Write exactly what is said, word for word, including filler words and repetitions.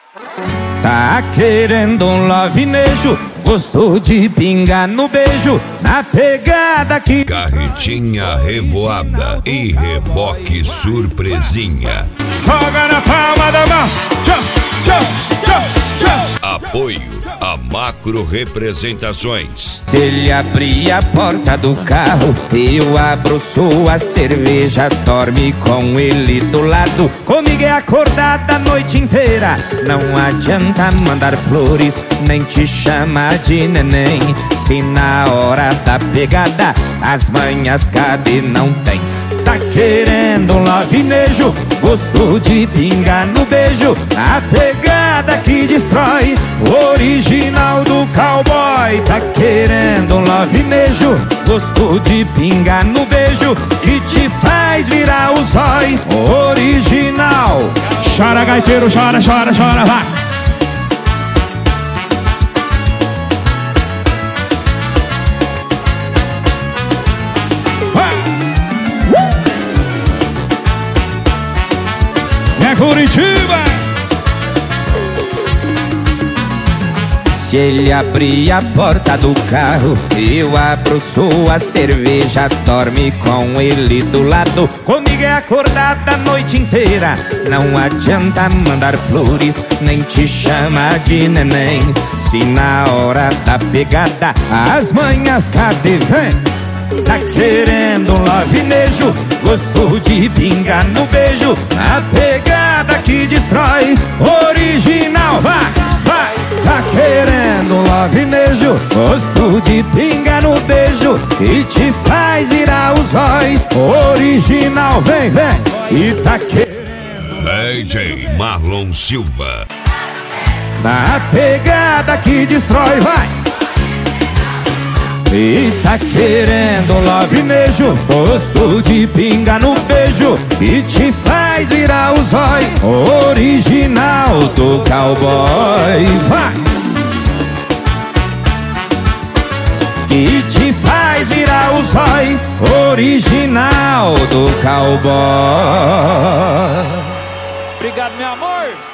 Tá querendo um lovinejo, gostou de pingar no beijo, na pegada que... Carretinha revoada e reboque surpresinha. Joga na palma da mão. Tchau, tchau, tchau, tchau. Apoio a Macro Representações. Se ele abrir a porta do carro, eu abro sua cerveja, dorme com ele do lado. Comigo é acordada a noite inteira, não adianta mandar flores, nem te chama de neném. Se na hora da pegada as manhas cadê não tem. Tá querendo um lovinejo, gostou de pingar no beijo, a pegada que destrói, o original do cowboy. Tá querendo um lovinejo, gostou de pingar no beijo, que te faz virar o zói, o original. Chora, gaiteiro, chora, chora, chora, vai. É Curitiba! Se ele abrir a porta do carro, eu abro sua cerveja, dorme com ele do lado. Comigo é acordada a noite inteira, não adianta mandar flores, nem te chama de neném. Se na hora da pegada as manhas cadê vem. Tá querendo um lovinejo, gostou de pingar no beijo, a pegada que destrói, original, vai, vai. Tá querendo um lovinejo, gostou de pingar no beijo, que te faz virar o zói, original, vem, vem. E tá querendo D J Marlon Silva. na pegada que destrói, vai. E tá querendo um lovinejo, gosto de pinga no beijo, que te faz virar o zói, original do cowboy, vai. Que te faz virar o zói, original do cowboy. Obrigado, meu amor.